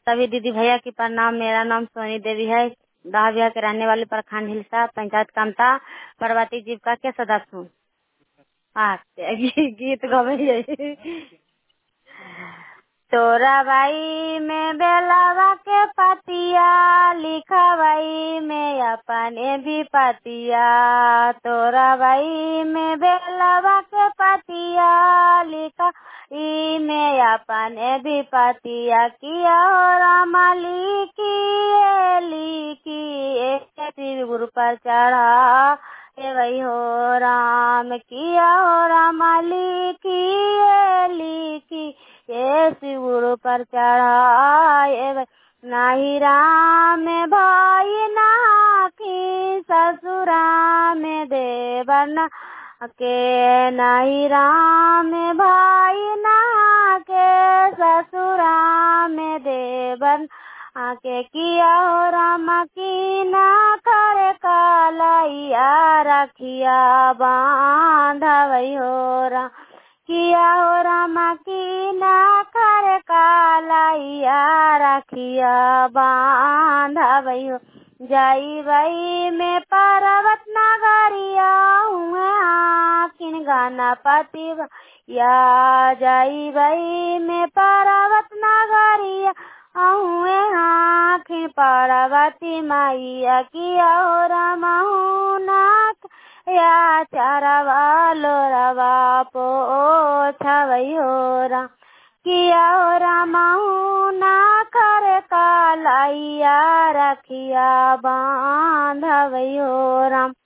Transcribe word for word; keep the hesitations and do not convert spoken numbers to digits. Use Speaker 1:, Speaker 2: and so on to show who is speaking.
Speaker 1: सभी दीदी भैया की प्रणाम। मेरा नाम सोनी देवी है, दाहबिया के रहने वाले प्रखंड हिलसा पंचायत कामता पर्वती जीविका के सदस्य हूँ। हाँ गीत गवे तोरा भाई में बेलावा के पतिया लिखा भाई में अपने भी पतिया। तोरा भाई में बेलावा के पतिया लिखा ई में अपने भी पतिया किया हो रामा लिखी लिखी एक गुरु पर चढ़ा हे वही हो राम किया हो रामा लिखी लिखी ये शिवगुरु पर चढ़ाए नाही राम भाई नाखी ससुरा में देवन के नाही राम भाई ना के ससुरा में देवन आके किया हो रामा की ना कर कालैया रखिया बांधवई हो राम किया हो रामा की ना कर कालैया रखिया बांधवई हो। जाई वही में पर्वत नगरिया किन गाना पति या जाई वही में पर्वत नगरिया हुए आखिन पार्वती मैया किया हो रामा नाक या चारवा लोरवा पोछवई हो राम किया हो रामा ना कर कालैया रखिया बांधवई हो राम।